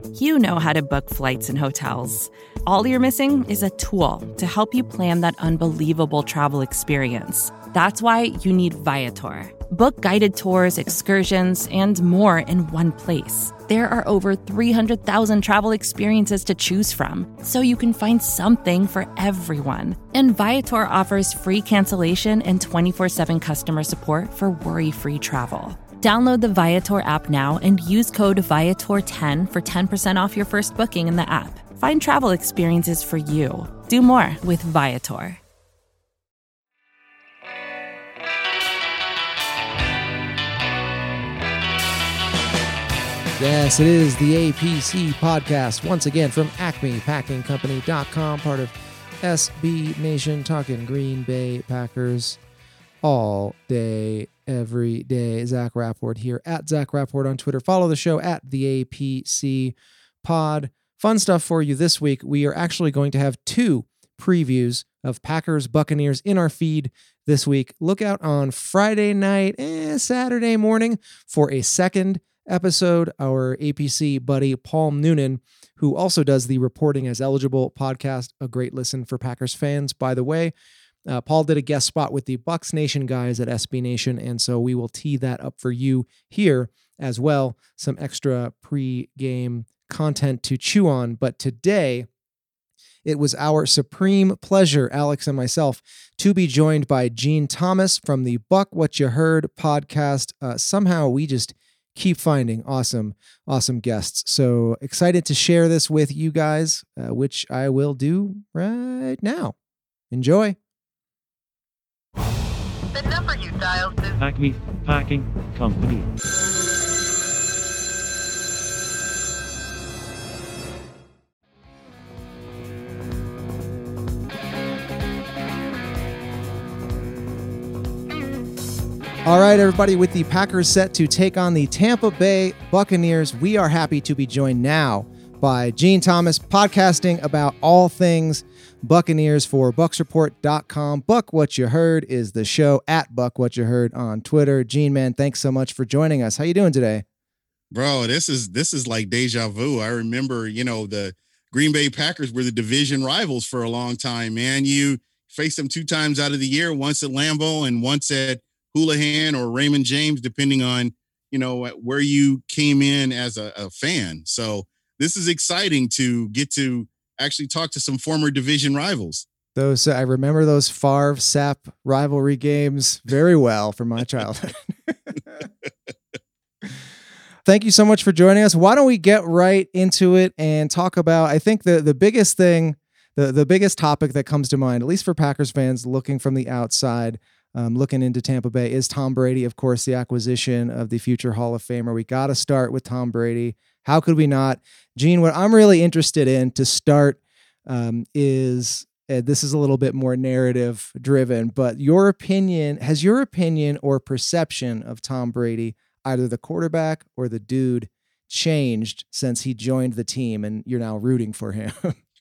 You know how to book flights and hotels. All you're missing is a tool to help you plan that unbelievable travel experience. That's why you need Viator. Book guided tours, excursions, and more in one place. There are over 300,000 travel experiences to choose from, so you can find something for everyone. And Viator offers free cancellation and 24/7 customer support for worry-free travel. Download the Viator app now and use code Viator10 for 10% off your first booking in the app. Find travel experiences for you. Do more with Viator. Yes, it is the APC podcast, once again from AcmePackingCompany.com, part of SB Nation, talking Green Bay Packers all day, every day. Zach Rapport here at Zach Rapport on Twitter. Follow the show at the APC Pod. Fun stuff for you this week. We are actually going to have 2 previews of Packers Buccaneers in our feed this week. Look out on Friday night and Saturday morning for a second episode. Our APC buddy Paul Noonan, who also does the Reporting as Eligible podcast, a great listen for Packers fans, by the way. Paul did a guest spot with the Bucs Nation guys at SB Nation, and so we will tee that up for you here as well. Some extra pre-game content to chew on. But today, it was our supreme pleasure, Alex and myself, to be joined by Gene Thomas from the Buck What You Heard podcast. Somehow we just keep finding awesome guests. So excited to share this with you guys, which I will do right now. Enjoy. The number you dialed is Acme Packing Company. All right, everybody, with the Packers set to take on the Tampa Bay Buccaneers, we are happy to be joined now by Gene Thomas, podcasting about all things Buccaneers for BucsReport.com. Buck What You Heard is the show, at Buck What You Heard on Twitter. Gene, man, thanks so much for joining us. How you doing today? Bro, this is like deja vu. I remember, the Green Bay Packers were the division rivals for a long time, man. You faced them 2 times out of the year, once at Lambeau and once at Houlihan or Raymond James, depending on, where you came in as a fan. So this is exciting to get to actually talk to some former division rivals. I remember those Favre-Sapp rivalry games very well from my childhood. Thank you so much for joining us. Why don't we get right into it and talk about, I think the biggest thing, the biggest topic that comes to mind, at least for Packers fans looking from the outside, looking into Tampa Bay, is Tom Brady. Of course, the acquisition of the future Hall of Famer. We got to start with Tom Brady. How could we not? Gene, what I'm really interested in to start is, this is a little bit more narrative driven, but has your opinion or perception of Tom Brady, either the quarterback or the dude, changed since he joined the team and you're now rooting for him?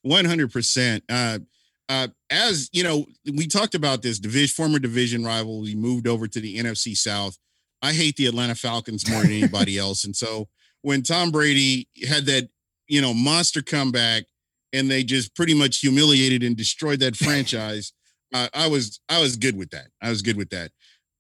100%. As you know, we talked about this former division rival. We moved over to the NFC South. I hate the Atlanta Falcons more than anybody else. And so when Tom Brady had that, monster comeback and they just pretty much humiliated and destroyed that franchise, I was good with that. I was good with that.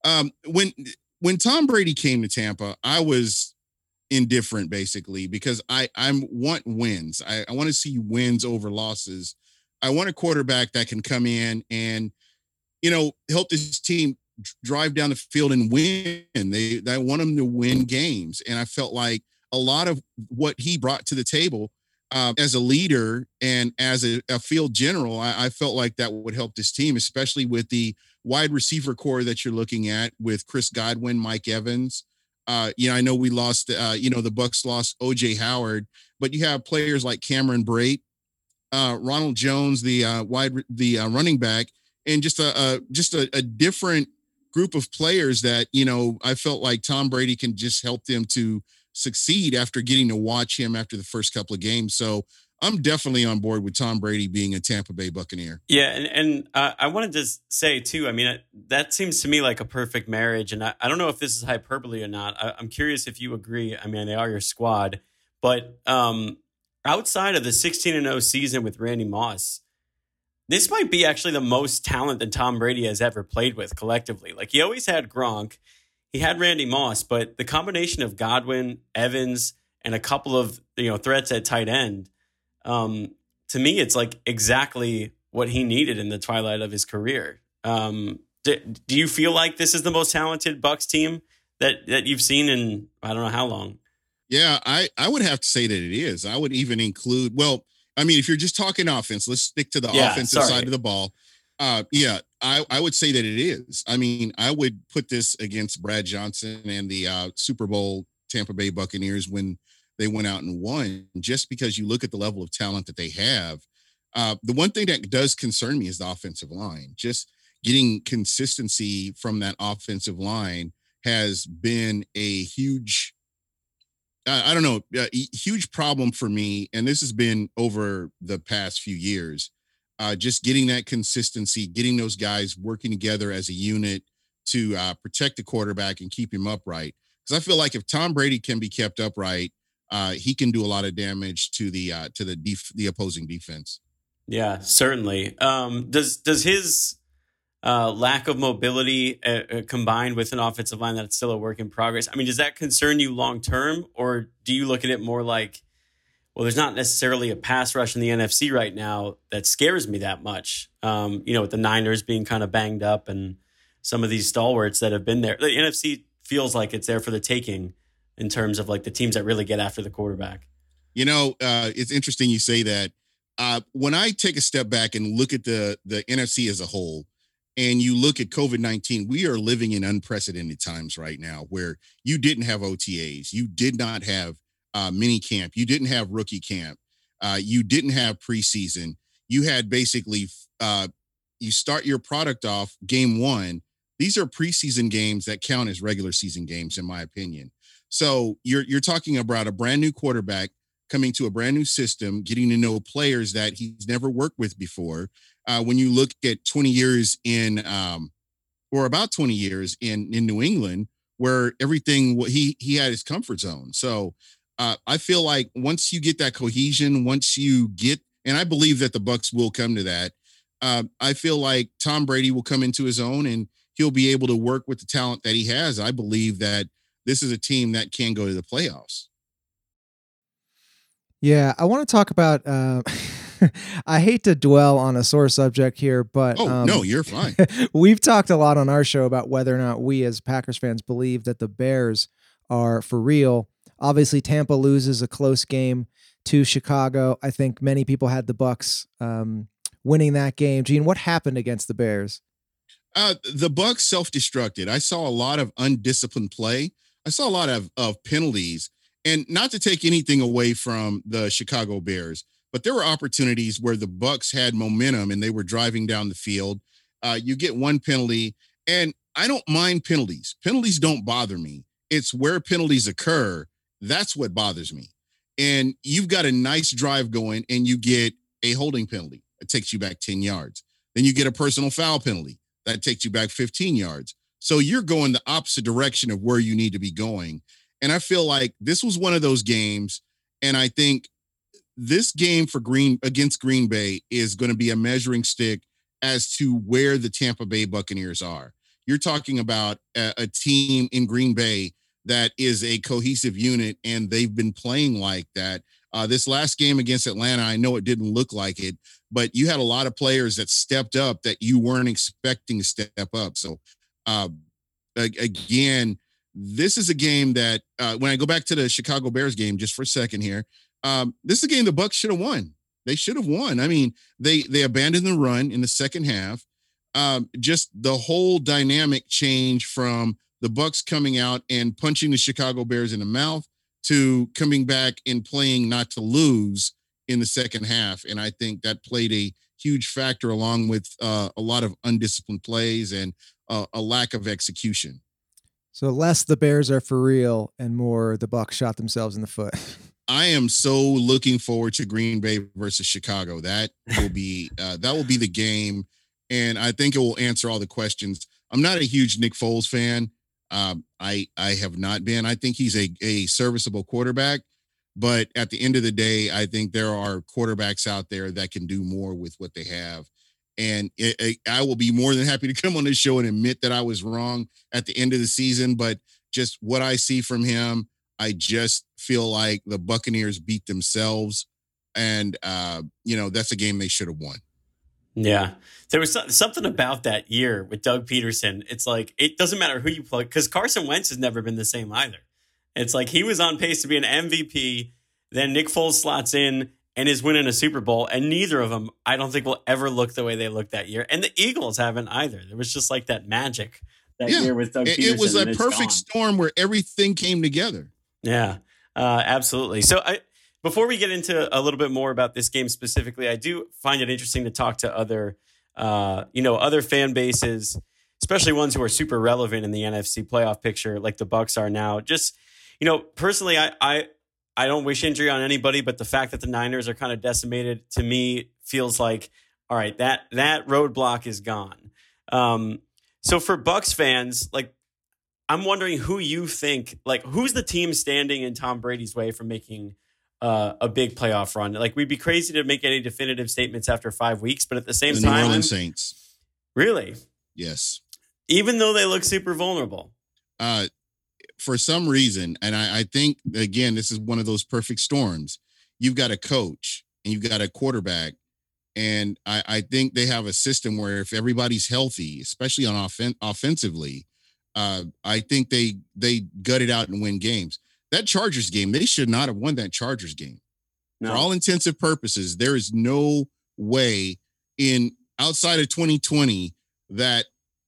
When Tom Brady came to Tampa, I was indifferent basically because I want wins. I want to see wins over losses. I want a quarterback that can come in and, help this team drive down the field and win. I want them to win games. And I felt like a lot of what he brought to the table as a leader and as a field general, I felt like that would help this team, especially with the wide receiver core that you're looking at with Chris Godwin, Mike Evans. I know we lost, the Bucs lost O.J. Howard, but you have players like Cameron Brate, Ronald Jones, the running back, and just a different group of players that, I felt like Tom Brady can just help them to succeed after getting to watch him after the first couple of games. So I'm definitely on board with Tom Brady being a Tampa Bay Buccaneer. Yeah. And I wanted to say too, I mean, that seems to me like a perfect marriage. And I don't know if this is hyperbole or not. I'm curious if you agree. I mean, they are your squad, but outside of the 16-0 season with Randy Moss, this might be actually the most talent that Tom Brady has ever played with collectively. Like, he always had Gronk, he had Randy Moss, but the combination of Godwin, Evans, and a couple of threats at tight end, to me, it's like exactly what he needed in the twilight of his career. Do you feel like this is the most talented Bucs team that you've seen in I don't know how long? Yeah, I would have to say that it is. I would even include, well, I mean, if you're just talking offense, let's stick to the offensive side of the ball. Yeah, I would say that it is. I mean, I would put this against Brad Johnson and the Super Bowl Tampa Bay Buccaneers when they went out and won, just because you look at the level of talent that they have. The one thing that does concern me is the offensive line. Just getting consistency from that offensive line has been a huge, I don't know, huge problem for me. And this has been over the past few years. Just getting that consistency, getting those guys working together as a unit to protect the quarterback and keep him upright. Because I feel like if Tom Brady can be kept upright, he can do a lot of damage to the opposing defense. Yeah, certainly. Does his lack of mobility combined with an offensive line that's still a work in progress, I mean, does that concern you long term, or do you look at it more like, well, there's not necessarily a pass rush in the NFC right now that scares me that much? With the Niners being kind of banged up and some of these stalwarts that have been there, the NFC feels like it's there for the taking in terms of like the teams that really get after the quarterback. It's interesting you say that. When I take a step back and look at the NFC as a whole, and you look at COVID-19, we are living in unprecedented times right now where you didn't have OTAs, you did not have mini camp, you didn't have rookie camp, you didn't have preseason. You had basically you start your product off game one. These are preseason games that count as regular season games, in my opinion. So you're talking about a brand new quarterback coming to a brand new system, getting to know players that he's never worked with before. When you look at 20 years or about 20 years in New England, where everything he had his comfort zone. So I feel like once you get that cohesion, and I believe that the Bucs will come to that. I feel like Tom Brady will come into his own and he'll be able to work with the talent that he has. I believe that this is a team that can go to the playoffs. Yeah, I want to talk about I hate to dwell on a sore subject here, but no, you're fine. We've talked a lot on our show about whether or not we as Packers fans believe that the Bears are for real. Obviously, Tampa loses a close game to Chicago. I think many people had the Bucs winning that game. Gene, what happened against the Bears? The Bucs self-destructed. I saw a lot of undisciplined play. I saw a lot of penalties, and not to take anything away from the Chicago Bears, but there were opportunities where the Bucs had momentum and they were driving down the field. You get one penalty, and I don't mind penalties. Penalties don't bother me. It's where penalties occur. That's what bothers me. And you've got a nice drive going and you get a holding penalty. It takes you back 10 yards. Then you get a personal foul penalty. That takes you back 15 yards. So you're going the opposite direction of where you need to be going. And I feel like this was one of those games. And I think this game against Green Bay is going to be a measuring stick as to where the Tampa Bay Buccaneers are. You're talking about a team in Green Bay that is a cohesive unit, and they've been playing like that. This last game against Atlanta, I know it didn't look like it, but you had a lot of players that stepped up that you weren't expecting to step up. So, again, this is a game that when I go back to the Chicago Bears game just for a second here, this is a game the Bucs should have won. They should have won. I mean, they abandoned the run in the second half. Just the whole dynamic change from the Bucs coming out and punching the Chicago Bears in the mouth to coming back and playing not to lose in the second half. And I think that played a huge factor, along with a lot of undisciplined plays and a lack of execution. So less the Bears are for real and more the Bucs shot themselves in the foot. I am so looking forward to Green Bay versus Chicago. That will be the game, and I think it will answer all the questions. I'm not a huge Nick Foles fan. I have not been. I think he's a serviceable quarterback, But at the end of the day, I think there are quarterbacks out there that can do more with what they have. And I will be more than happy to come on this show and admit that I was wrong at the end of the season. But just what I see from him, I just feel like the Buccaneers beat themselves. And, that's a game they should have won. Yeah. There was something about that year with Doug Peterson. It's like, it doesn't matter who you play, because Carson Wentz has never been the same either. It's like he was on pace to be an MVP. Then Nick Foles slots in and is winning a Super Bowl. And neither of them, I don't think, will ever look the way they looked that year. And the Eagles haven't either. There was just like that magic that year with Doug Peterson. It was a perfect storm where everything came together. Yeah, absolutely. So before we get into a little bit more about this game specifically, I do find it interesting to talk to other fan bases, especially ones who are super relevant in the NFC playoff picture, like the Bucs are now. Just, personally, I don't wish injury on anybody, but the fact that the Niners are kind of decimated to me feels like, all right, that roadblock is gone. So for Bucs fans, like, I'm wondering who you think, like, who's the team standing in Tom Brady's way from making a big playoff run? Like, we'd be crazy to make any definitive statements after 5 weeks, but at the same time, the New Orleans Saints. Really? Yes. Even though they look super vulnerable. For some reason, and I think, again, this is one of those perfect storms. You've got a coach and you've got a quarterback, and I think they have a system where if everybody's healthy, especially on offensively, I think they gut it out and win games. That Chargers game, they should not have won that Chargers game. No. For all intensive purposes, there is no way outside of 2020 that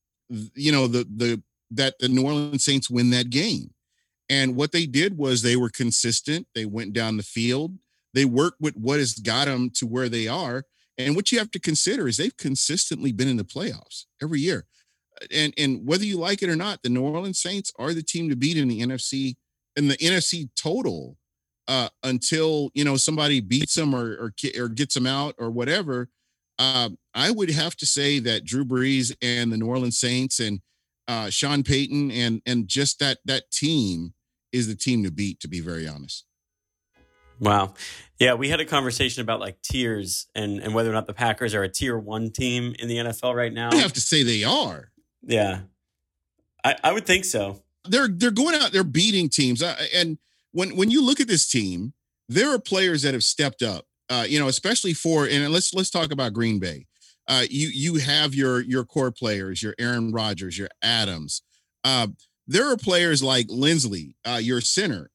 that the New Orleans Saints win that game. And what they did was they were consistent. They went down the field. They worked with what has got them to where they are. And what you have to consider is they've consistently been in the playoffs every year. And whether you like it or not, the New Orleans Saints are the team to beat in the NFC total until, somebody beats them or gets them out or whatever. I would have to say that Drew Brees and the New Orleans Saints and Sean Payton and just that team is the team to beat, to be very honest. Wow. Yeah, we had a conversation about like tiers and whether or not the Packers are a tier 1 team in the NFL right now. I have to say they are. Yeah. I would think so. They're going out, they're beating teams. And when you look at this team, there are players that have stepped up, especially and let's talk about Green Bay. You have your core players, your Aaron Rodgers, your Adams. There are players like Lindsley, your center.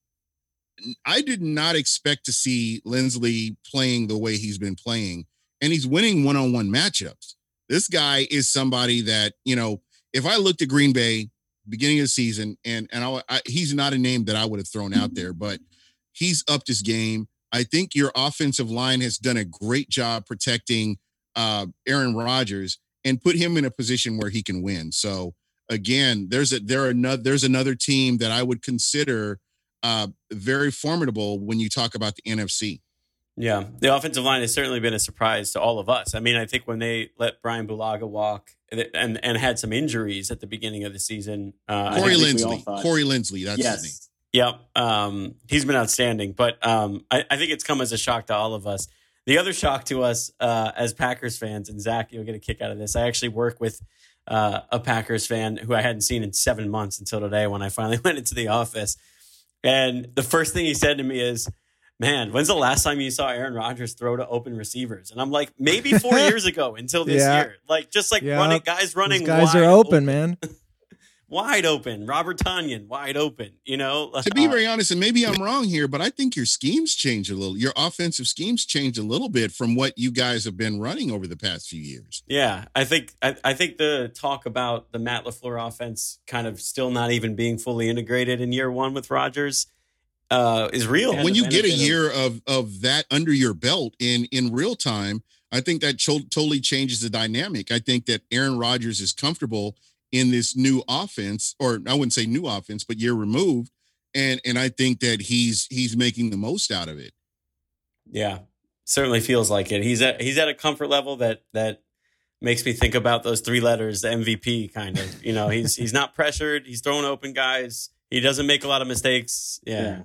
I did not expect to see Lindsley playing the way he's been playing, and he's winning one-on-one matchups. This guy is somebody that, if I looked at Green Bay beginning of the season, and he's not a name that I would have thrown out there, but he's upped his game. I think your offensive line has done a great job protecting Aaron Rodgers and put him in a position where he can win. So again, there's another team that I would consider very formidable when you talk about the NFC. Yeah, the offensive line has certainly been a surprise to all of us. I mean, I think when they let Brian Bulaga walk and had some injuries at the beginning of the season, Corey Lindsley, that's his name. Yep, he's been outstanding. But I think it's come as a shock to all of us. The other shock to us as Packers fans, and Zach, you'll get a kick out of this. I actually work with a Packers fan who I hadn't seen in 7 months until today when I finally went into the office. And the first thing he said to me is, man, when's the last time you saw Aaron Rodgers throw to open receivers? And I'm like, maybe 4 years ago until this year. Like, just like running. Those guys are open, man. Wide open. Robert Tonyan, wide open, To be very honest, and maybe I'm wrong here, but I think your schemes changed a little. Your offensive schemes changed a little bit from what you guys have been running over the past few years. Yeah, I think the talk about the Matt LaFleur offense kind of still not even being fully integrated in year 1 with Rodgers is real. When you get a year of that under your belt in real time, I think that totally changes the dynamic. I think that Aaron Rodgers is comfortable in this new offense, or I wouldn't say new offense, but year removed. And I think that he's making the most out of it. Yeah, certainly feels like it. He's at a comfort level that makes me think about those 3 letters, the MVP kind of, he's not pressured. He's throwing open guys. He doesn't make a lot of mistakes. Yeah.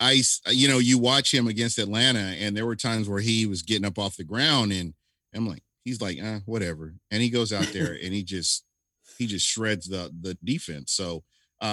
You watch him against Atlanta, and there were times where he was getting up off the ground, and I'm like, he's like, whatever. And he goes out there and he just shreds the defense. So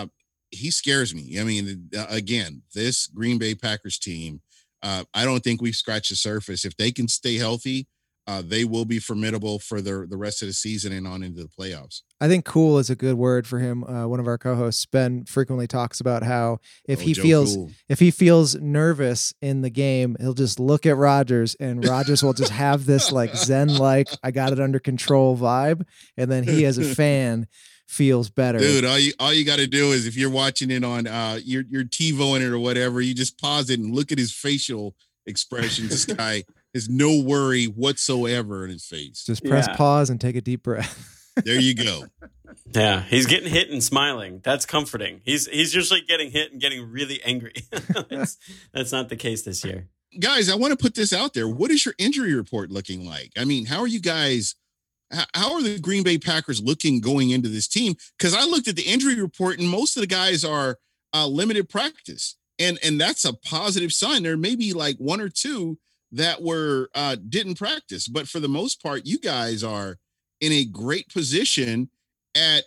he scares me. I mean, again, this Green Bay Packers team, I don't think we've scratched the surface. If they can stay healthy, they will be formidable for the rest of the season and on into the playoffs. I think cool is a good word for him. One of our co-hosts, Ben, frequently talks about how if he feels nervous in the game, he'll just look at Rodgers, and Rodgers will just have this like Zen-like, I got it under control vibe, and then he as a fan feels better. Dude, all you got to do is, if you're watching it on you're TiVoing it or whatever, you just pause it and look at his facial expressions. This guy has no worry whatsoever in his face. Just press pause and take a deep breath. There you go. Yeah, he's getting hit and smiling. That's comforting. He's usually getting hit and getting really angry. That's not the case this year. Guys, I want to put this out there. What is your injury report looking like? I mean, how are you guys? How are the Green Bay Packers looking going into this team? Because I looked at the injury report, and most of the guys are limited practice, and that's a positive sign. There may be like one or two that were didn't practice, but for the most part, you guys are in a great position at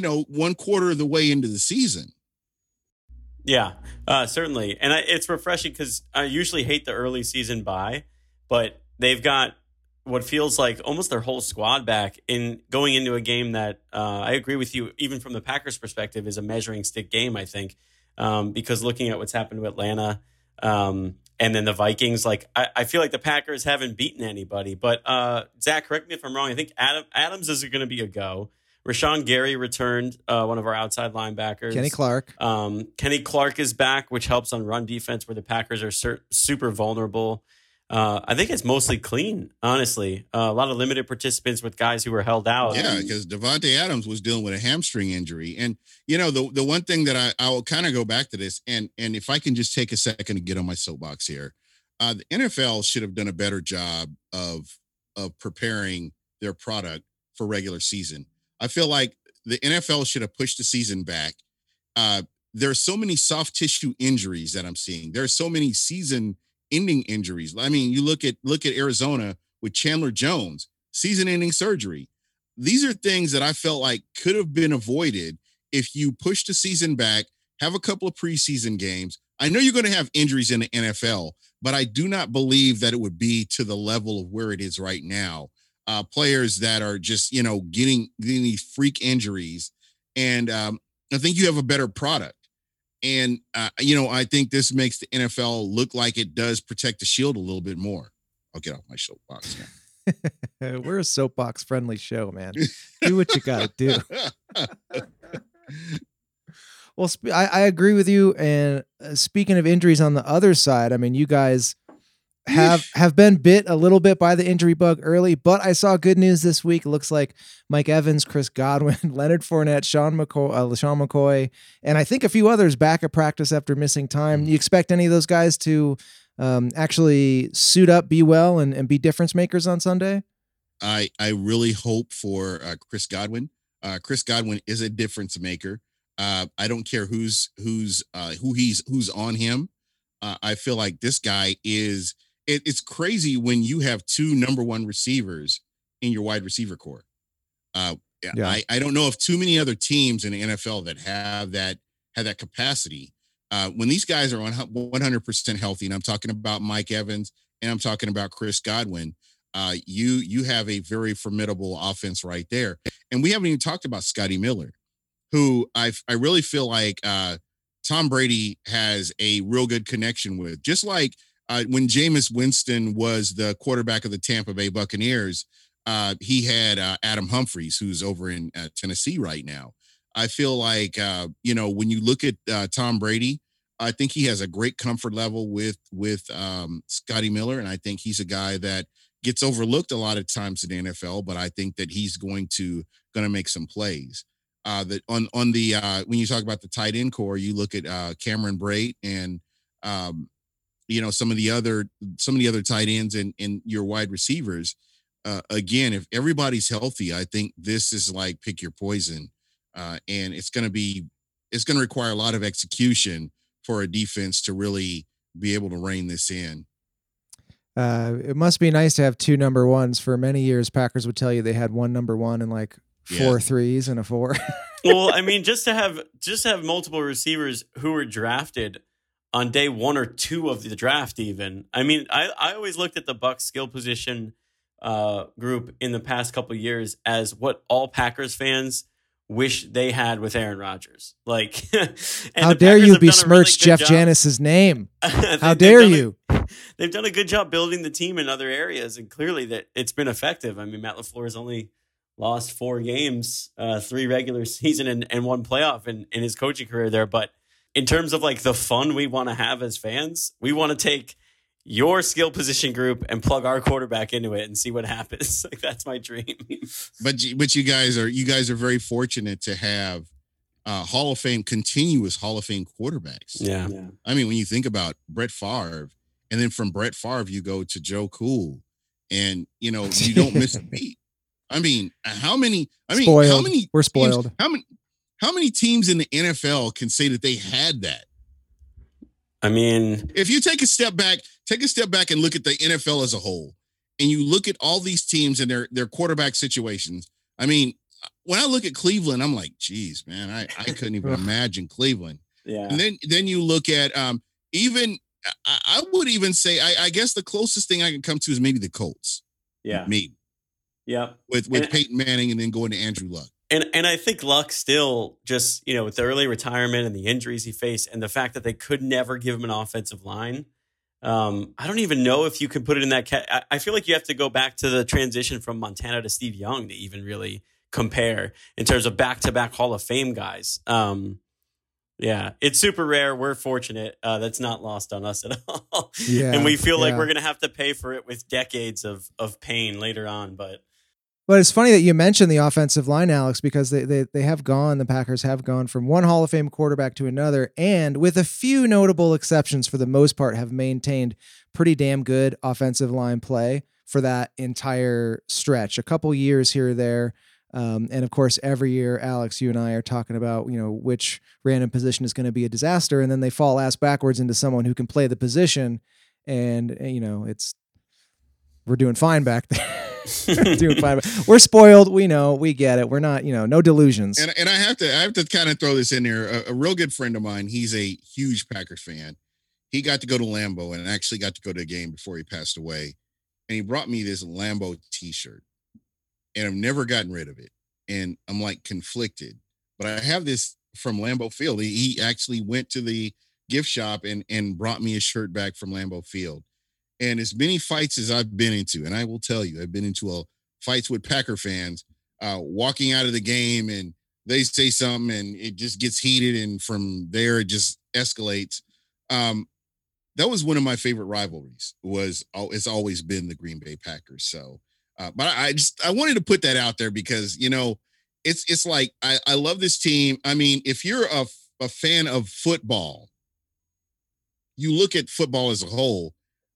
1/4 of the way into the season. Yeah, certainly, and it's refreshing because I usually hate the early season bye, but they've got what feels like almost their whole squad back in going into a game that I agree with you, even from the Packers' perspective, is a measuring stick game, I think, because looking at what's happened to Atlanta and then the Vikings, like I feel like the Packers haven't beaten anybody. But Zach, correct me if I'm wrong. I think Adams is going to be a go. Rashawn Gary returned, one of our outside linebackers. Kenny Clark is back, which helps on run defense where the Packers are super vulnerable. I think it's mostly clean, honestly. A lot of limited participants with guys who were held out. Yeah, because Davante Adams was dealing with a hamstring injury. And, the one thing that I will kind of go back to this, and if I can just take a second to get on my soapbox here, the NFL should have done a better job of preparing their product for regular season. I feel like the NFL should have pushed the season back. There are so many soft tissue injuries that I'm seeing. There are so many season-ending injuries. I mean, you look at Arizona with Chandler Jones, season-ending surgery. These are things that I felt like could have been avoided if you push the season back, have a couple of preseason games. I know you're going to have injuries in the NFL, but I do not believe that it would be to the level of where it is right now. Players that are just, getting these freak injuries. And I think you have a better product. And, I think this makes the NFL look like it does protect the shield a little bit more. I'll get off my soapbox now. We're a soapbox friendly show, man. Do what you got to do. Well, I agree with you. And speaking of injuries on the other side, I mean, you guys have been bit a little bit by the injury bug early, but I saw good news this week. It looks like Mike Evans, Chris Godwin, Leonard Fournette, Sean McCoy, and I think a few others back at practice after missing time. You expect any of those guys to actually suit up, be well, and be difference makers on Sunday? I really hope for Chris Godwin. Chris Godwin is a difference maker. I don't care who's on him. I feel like this guy is. It's crazy when you have two number one receivers in your wide receiver core. I don't know of too many other teams in the NFL that have that capacity. When these guys are on 100% healthy, and I'm talking about Mike Evans and I'm talking about Chris Godwin, you have a very formidable offense right there. And we haven't even talked about Scotty Miller, who I really feel like Tom Brady has a real good connection with. Just like when Jameis Winston was the quarterback of the Tampa Bay Buccaneers, he had Adam Humphries, who's over in Tennessee right now. I feel like, when you look at Tom Brady, I think he has a great comfort level with Scotty Miller. And I think he's a guy that gets overlooked a lot of times in the NFL, but I think that he's going to make some plays. That on the when you talk about the tight end core, you look at Cameron Brate and some of the other tight ends and your wide receivers. Again, if everybody's healthy, I think this is like pick your poison, and it's going to be it's going to require a lot of execution for a defense to really be able to rein this in. It must be nice to have 2 number ones. For many years, Packers would tell you they had 1 number one and like 4 threes and a 4. Well, I mean, just to have multiple receivers who were drafted on day 1 or 2 of the draft, even. I mean, I always looked at the Bucs skill position group in the past couple of years as what all Packers fans wish they had with Aaron Rodgers. Like, how dare you besmirch Jeff Janis's name? How dare you? They've done a good job building the team in other areas, and clearly that it's been effective. I mean, Matt LaFleur has only lost 4 games, 3 regular season and 1 playoff in his coaching career there. But in terms of like the fun we want to have as fans, we want to take your skill position group and plug our quarterback into it and see what happens. Like, that's my dream. But you guys are very fortunate to have continuous Hall of Fame quarterbacks. Yeah. I mean, when you think about Brett Favre, and then from Brett Favre, you go to Joe Cool, and you don't miss a beat. I mean, spoiled. We're spoiled. Teams, how many teams in the NFL can say that they had that? I mean, if you take a step back and look at the NFL as a whole, and you look at all these teams and their quarterback situations. I mean, when I look at Cleveland, I'm like, geez, man, I couldn't even imagine Cleveland. Yeah. And then you look at even I would even say I guess the closest thing I can come to is maybe the Colts. Yeah. Me. Yeah. With Peyton Manning and then going to Andrew Luck. And I think Luck still just, with the early retirement and the injuries he faced and the fact that they could never give him an offensive line. I don't even know if you can put it in that. I feel like you have to go back to the transition from Montana to Steve Young to even really compare in terms of back-to-back Hall of Fame guys. Yeah, it's super rare. We're fortunate. That's not lost on us at all. Yeah, and we feel like we're going to have to pay for it with decades of pain later on. But it's funny that you mentioned the offensive line, Alex, because the Packers have gone from one Hall of Fame quarterback to another, and with a few notable exceptions, for the most part, have maintained pretty damn good offensive line play for that entire stretch. A couple years here or there. And of course, every year, Alex, you and I are talking about, which random position is going to be a disaster. And then they fall ass backwards into someone who can play the position. And, we're doing fine back there. We're spoiled. We know, we get it. We're not, no delusions. And I have to kind of throw this in there. A real good friend of mine, he's a huge Packers fan. He got to go to Lambeau and actually got to go to a game before he passed away. And he brought me this Lambeau t-shirt. And I've never gotten rid of it. And I'm like conflicted. But I have this from Lambeau Field. He actually went to the gift shop and brought me a shirt back from Lambeau Field. And as many fights as I've been into, and I will tell you, I've been into fights with Packer fans, walking out of the game and they say something and it just gets heated. And from there, it just escalates. That was one of my favorite rivalries. It's always been the Green Bay Packers. So, but I wanted to put that out there because, it's like, I love this team. I mean, if you're a fan of football, you look at football as a whole.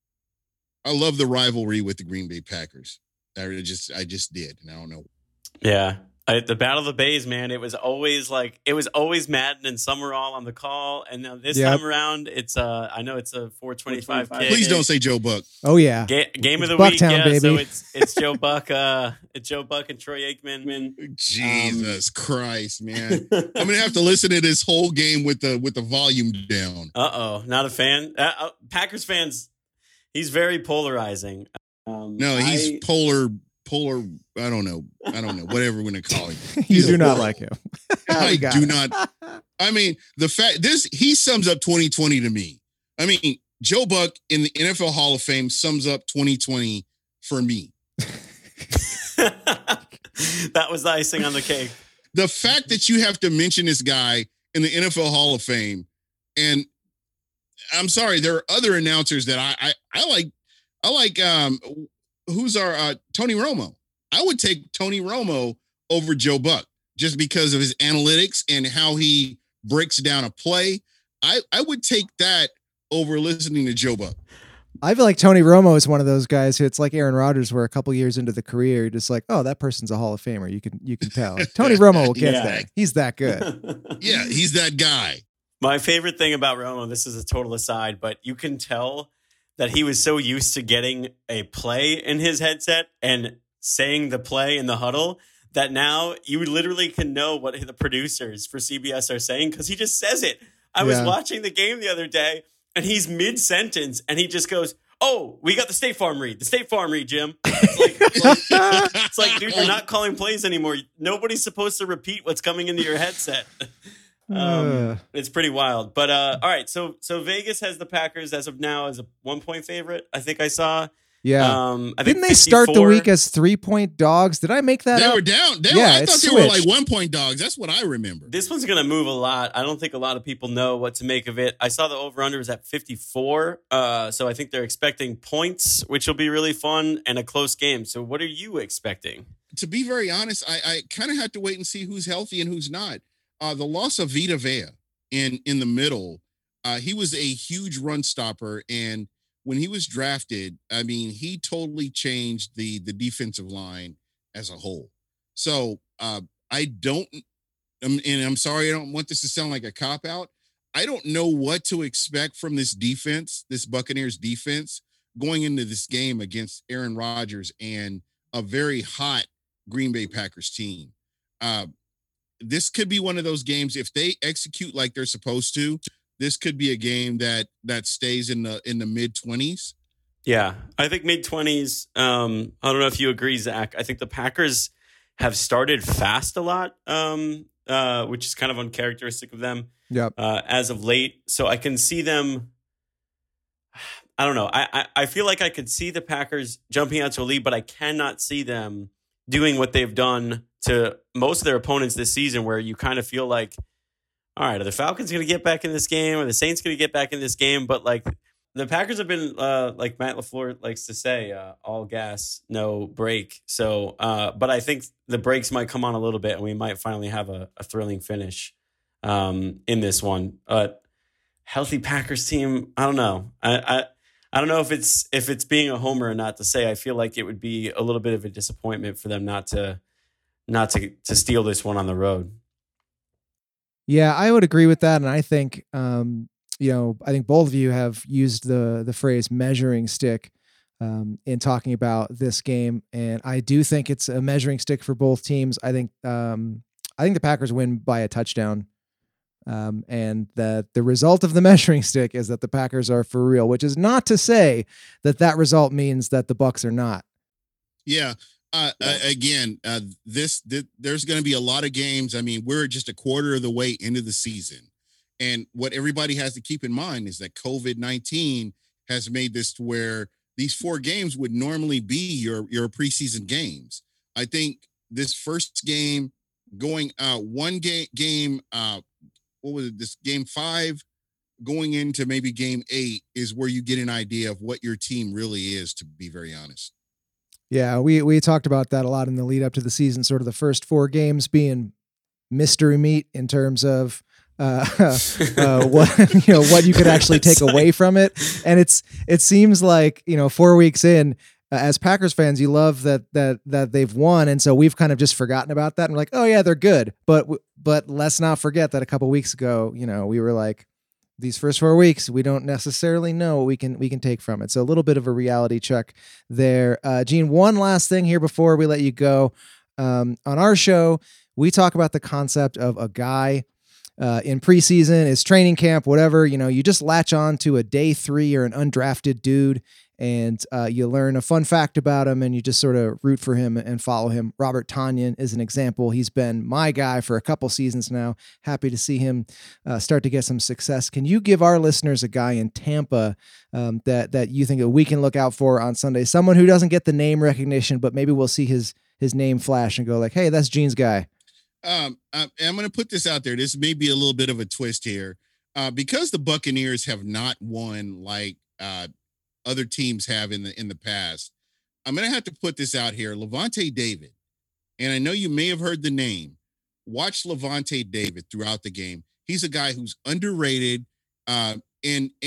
I love the rivalry with the Green Bay Packers. I just did. And I don't know. Yeah. The Battle of the Bays, man, it was always Madden and Summerall on the call. And now this time around, it's I know it's a 425 kick. Please don't say Joe Buck. Oh yeah. Game of the Bucktown, week, yeah. Baby. So it's Joe Buck, it's Joe Buck and Troy Aikman. Jesus Christ, man. I'm gonna have to listen to this whole game with the volume down. Not a fan. Packers fans, he's very polarizing. No, he's polar. I don't know. Whatever we're gonna call him. You do not like him. I do not. I mean, the fact he sums up 2020 to me. I mean, Joe Buck in the NFL Hall of Fame sums up 2020 for me. That was the icing on the cake. The fact that you have to mention this guy in the NFL Hall of Fame, and I'm sorry, there are other announcers that I like. I like. Who's our Tony Romo? I would take Tony Romo over Joe Buck just because of his analytics and how he breaks down a play. I would take that over listening to Joe Buck. I feel like Tony Romo is one of those guys who it's like Aaron Rodgers, where a couple years into the career, you're just like, oh, that person's a Hall of Famer. You can tell. Tony Romo will get there. He's that good. Yeah, he's that guy. My favorite thing about Romo, this is a total aside, but you can tell that he was so used to getting a play in his headset and saying the play in the huddle that now you literally can know what the producers for CBS are saying because he just says it. I was watching the game the other day and he's mid-sentence and he just goes, oh, we got the State Farm read. The State Farm read, Jim. It's like, dude, you're not calling plays anymore. Nobody's supposed to repeat what's coming into your headset. It's pretty wild. But all right, so Vegas has the Packers as of now as a 1-point favorite. I think I saw. Yeah. I think Didn't they start the 54 week as 3-point dogs? Did I make that They up? were down. I thought they were like 1-point dogs. That's what I remember. This one's going to move a lot. I don't think a lot of people know what to make of it. I saw the over-under was at 54. So I think they're expecting points, which will be really fun, and a close game. So what are you expecting? To be very honest, I kind of had to wait and see who's healthy and who's not. The loss of Vita Vea in the middle, he was a huge run stopper, and when he was drafted, I mean, he totally changed the defensive line as a whole. So I don't, and I'm sorry, I don't want this to sound like a cop out. I don't know what to expect from this defense, this Buccaneers defense, going into this game against Aaron Rodgers and a very hot Green Bay Packers team. This could be one of those games, if they execute like they're supposed to, this could be a game that stays in the mid-20s. Yeah, I think mid-20s. I don't know if you agree, Zach. I think the Packers have started fast a lot, which is kind of uncharacteristic of them as of late. So I can see them. I don't know. I feel like I could see the Packers jumping out to a lead, but I cannot see them doing what they've done to most of their opponents this season, where you kind of feel like, all right, are the Falcons going to get back in this game? Are the Saints going to get back in this game? But like the Packers have been, like Matt LaFleur likes to say, all gas, no break. So, but I think the brakes might come on a little bit, and we might finally have a thrilling finish in this one. But healthy Packers team, I don't know. I don't know if it's being a homer or not to say. I feel like it would be a little bit of a disappointment for them not to steal this one on the road. Yeah, I would agree with that, and I think I think both of you have used the phrase measuring stick in talking about this game, and I do think it's a measuring stick for both teams. I think the Packers win by a touchdown, and that the result of the measuring stick is that the Packers are for real, which is not to say that result means that the Bucs are not. Yeah. There's going to be a lot of games. I mean, we're just a quarter of the way into the season. And what everybody has to keep in mind is that COVID-19 has made this to where these 4 games would normally be your preseason games. I think this first game going one game, what was it? This game 5 going into maybe game 8 is where you get an idea of what your team really is, to be very honest. Yeah, we talked about that a lot in the lead up to the season, sort of the first 4 games being mystery meat in terms of what you could actually take away from it. And it seems like, 4 weeks in, as Packers fans, you love that they've won, and so we've kind of just forgotten about that and we're like, oh yeah, they're good. But let's not forget that a couple weeks ago, we were like, these first 4 weeks, we don't necessarily know what we can take from it. So a little bit of a reality check there. Gene, one last thing here before we let you go. On our show, we talk about the concept of a guy in preseason, is training camp, whatever, you just latch on to a day 3 or an undrafted dude, and you learn a fun fact about him, and you just sort of root for him and follow him. Robert Tonyan is an example. He's been my guy for a couple seasons now. Happy to see him start to get some success. Can you give our listeners a guy in Tampa that you think that we can look out for on Sunday? Someone who doesn't get the name recognition, but maybe we'll see his name flash and go like, hey, that's Gene's guy. I'm going to put this out there. This may be a little bit of a twist here. Because the Buccaneers have not won like other teams have in the past, I'm going to have to put this out here. Lavonte David, and I know you may have heard the name. Watch Lavonte David throughout the game. He's a guy who's underrated, and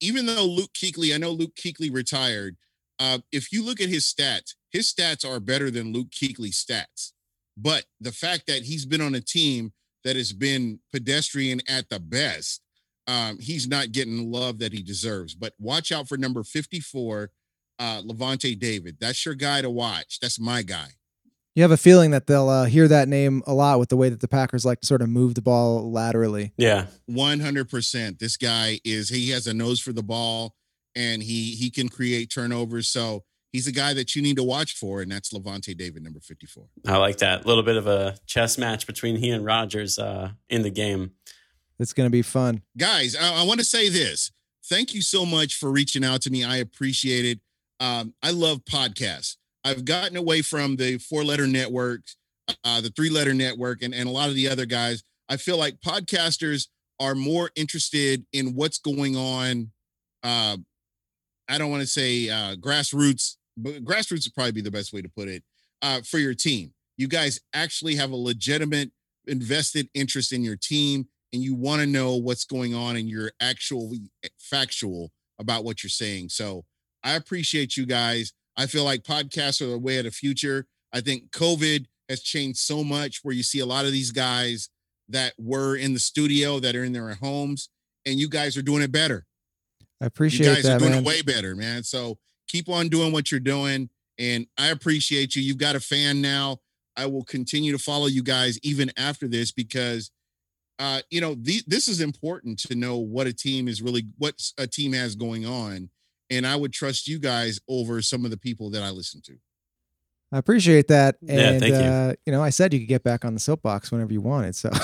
even though Luke Kuechly, I know Luke Kuechly retired. If you look at his stats are better than Luke Kuechly's stats. But the fact that he's been on a team that has been pedestrian at the best, he's not getting the love that he deserves. But watch out for number 54, Lavonte David. That's your guy to watch. That's my guy. You have a feeling that they'll hear that name a lot with the way that the Packers like to sort of move the ball laterally. Yeah. 100%. This guy he has a nose for the ball, and he can create turnovers. So he's a guy that you need to watch for, and that's Lavonte David, number 54. I like that. A little bit of a chess match between he and Rodgers in the game. It's going to be fun. Guys, I want to say this. Thank you so much for reaching out to me. I appreciate it. I love podcasts. I've gotten away from the 4-letter networks, the 3-letter network, and a lot of the other guys. I feel like podcasters are more interested in what's going on. I don't want to say grassroots, but grassroots would probably be the best way to put it, for your team. You guys actually have a legitimate invested interest in your team, and you want to know what's going on, and you're actually factual about what you're saying. So I appreciate you guys. I feel like podcasts are the way of the future. I think COVID has changed so much, where you see a lot of these guys that were in the studio that are in their homes, and you guys are doing it better. I appreciate you guys that, are doing man. it way better, man. So keep on doing what you're doing, and I appreciate you. You've got a fan now. I will continue to follow you guys even after this, because this is important to know what a team has going on. And I would trust you guys over some of the people that I listen to. I appreciate that. And, thank you. I said you could get back on the soapbox whenever you wanted. So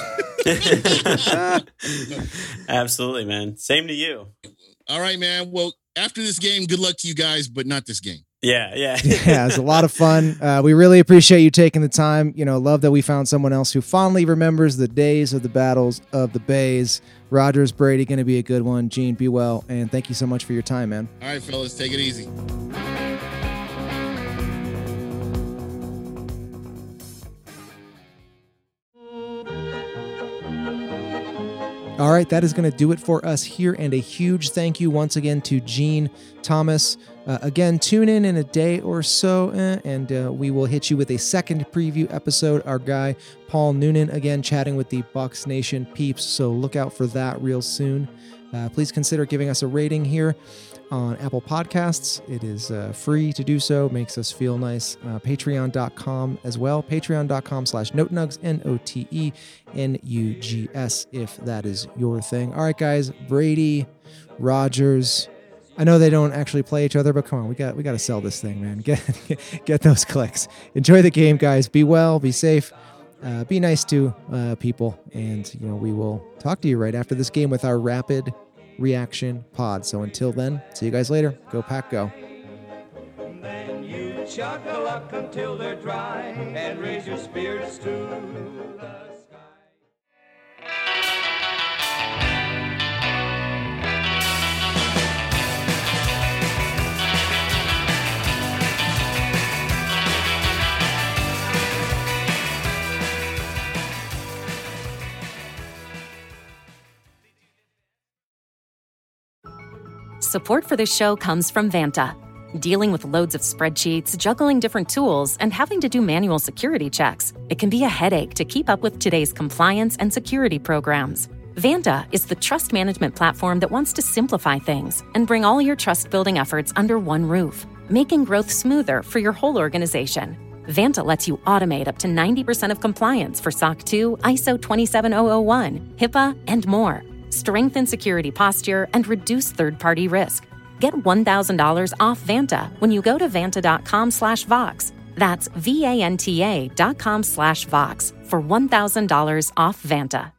Absolutely, man. Same to you. All right, man. Well, after this game, good luck to you guys, but not this game. Yeah. Yeah, it was a lot of fun. We really appreciate you taking the time. Love that we found someone else who fondly remembers the days of the battles of the Bays. Rodgers, Brady, going to be a good one. Gene, be well. And thank you so much for your time, man. All right, fellas, take it easy. All right, that is going to do it for us here. And a huge thank you once again to Gene Thomas. Again, tune in a day or so, and we will hit you with a second preview episode. Our guy, Paul Noonan, again, chatting with the Bucs Nation peeps. So look out for that real soon. Please consider giving us a rating here on Apple Podcasts. It is free to do so. Makes us feel nice. Patreon.com as well. Patreon.com/NoteNugs, NOTENUGS, if that is your thing. All right, guys. Brady, Rodgers. I know they don't actually play each other, but come on, we got to sell this thing, man. Get those clicks. Enjoy the game, guys. Be well, be safe, be nice to people, and we will talk to you right after this game with our rapid reaction pod. So until then, see you guys later. Go Pack, go. Then you chuck-a-luck until they're dry and raise your spirits to the sky. Support for this show comes from Vanta. Dealing with loads of spreadsheets, juggling different tools, and having to do manual security checks, it can be a headache to keep up with today's compliance and security programs. Vanta is the trust management platform that wants to simplify things and bring all your trust-building efforts under one roof, making growth smoother for your whole organization. Vanta lets you automate up to 90% of compliance for SOC 2, ISO 27001, HIPAA, and more. Strengthen security posture, and reduce third-party risk. Get $1,000 off Vanta when you go to vanta.com/Vox. That's VANTA.com/Vox for $1,000 off Vanta.